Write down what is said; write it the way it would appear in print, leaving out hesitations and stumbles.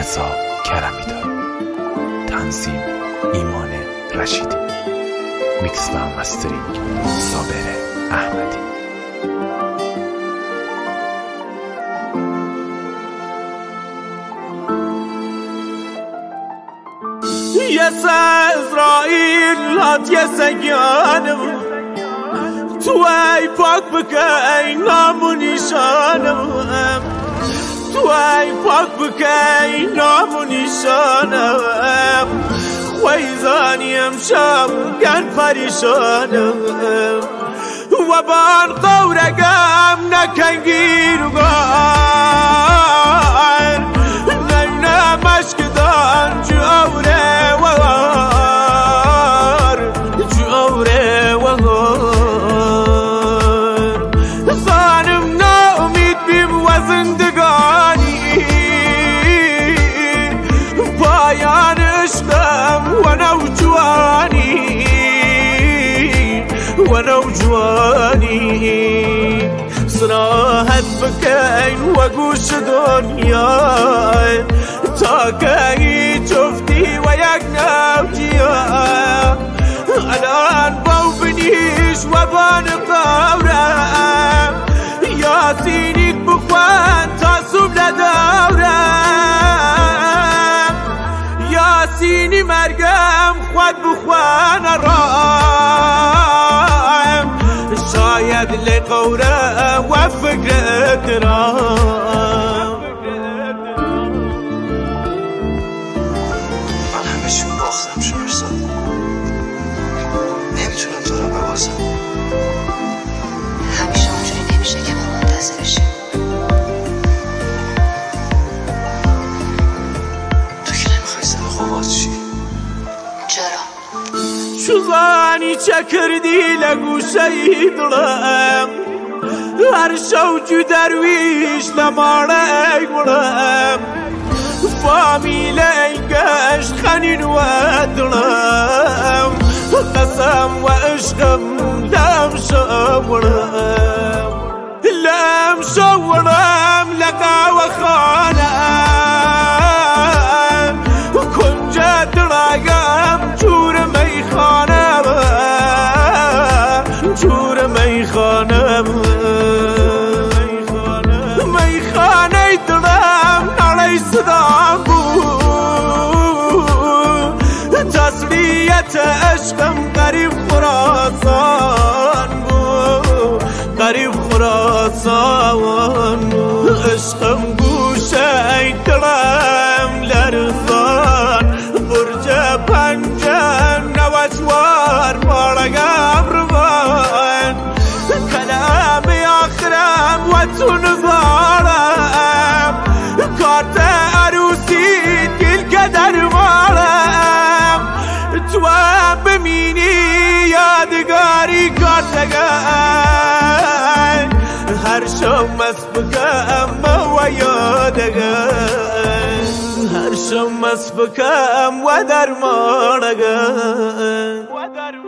رضا کرمی داره. تنظیم ایمان رشیدی. میکس و مسترینگ صابر احمدی. یه اسرائیل هات یه سگانم تو ای پاک بکی نام و نیشانم تو ای پاک بکی نام و نیشانم خویزانیم شب گن پریشانم و بان قورگم نکنگیر و گار نه مشکدان جوره و غار جوره و غار زانم ناامید بیم و زندگانی پایان عشقم و نوجوانی و نوجوانی صراحت بکن و گوش دنیا تا که جفتی و یک نوجیا الان باو بنیش و بان قورم یاسینیت بخوان تا صبح ندارم یاسینی مرگم خود بخوان رام شاید لقوره و فکر درام من همشون باختم شهرزاد نمیتونم تو رو ببازم همیشه اونجوری نمیشه که ما منتظر بشیم تو که نمیخوای سر خوابات چی؟ چرا؟ شوزانی چه کردی لگوشه دلم هر شو جو درویش لماره ای گلم فامیل اینگشت خنین و دلم قسم و عشقم لم شورم لقا و خانم کنج دراگم جور میخانم جور میخانم میخانه دلم نالی صدام بود تسلیت عشقم قریب خراسان بود قریب خراسان بود عشقم گوشه دلم لرزان برج پنجه نوچوار پارگم روان کلام آخرم و تو نزارم کارت عروسی دل کدر مارم تو ببینی یادگاری کارتگن هر شب مست بکم و یادگن هر شب مست بکم و درمانگن